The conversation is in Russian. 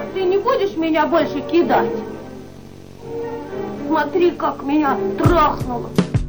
Ты не будешь меня больше кидать? Смотри, как меня трахнуло.